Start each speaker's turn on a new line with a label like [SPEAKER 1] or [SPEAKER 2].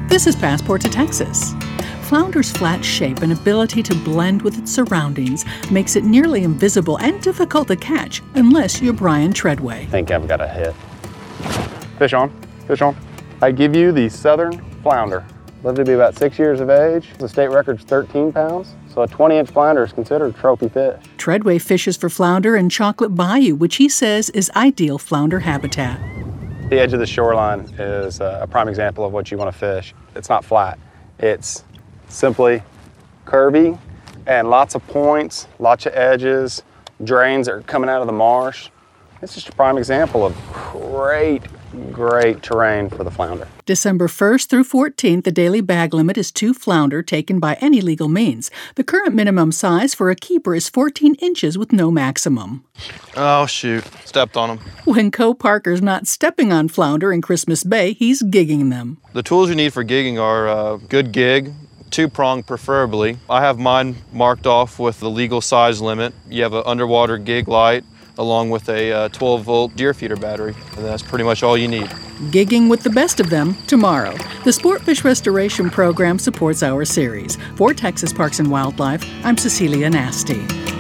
[SPEAKER 1] This is Passport to Texas. Flounder's flat shape and ability to blend with its surroundings makes it nearly invisible and difficult to catch unless you're Brian Treadway.
[SPEAKER 2] I think I've got a hit. Fish on, fish on. I give you the southern flounder. Lived to be about 6 years of age. The state record's 13 pounds, so a 20-inch flounder is considered a trophy fish.
[SPEAKER 1] Treadway fishes for flounder in Chocolate Bayou, which he says is ideal flounder habitat.
[SPEAKER 2] The edge of the shoreline is a prime example of what you want to fish. It's not flat. It's simply curvy and lots of points, lots of edges, drains that are coming out of the marsh. It's just a prime example of great terrain for the flounder.
[SPEAKER 1] December 1st through 14th, the daily bag limit is 2 flounder taken by any legal means. The current minimum size for a keeper is 14 inches with no maximum.
[SPEAKER 3] Oh, shoot. Stepped on them.
[SPEAKER 1] When Co Parker's not stepping on flounder in Christmas Bay, he's gigging them.
[SPEAKER 3] The tools you need for gigging are a good gig, 2-prong preferably. I have mine marked off with the legal size limit. You have an underwater gig light, along with a 12-volt deer feeder battery. And that's pretty much all you need.
[SPEAKER 1] Gigging with the best of them tomorrow. The Sportfish Restoration Program supports our series. For Texas Parks and Wildlife, I'm Cecilia Nasty.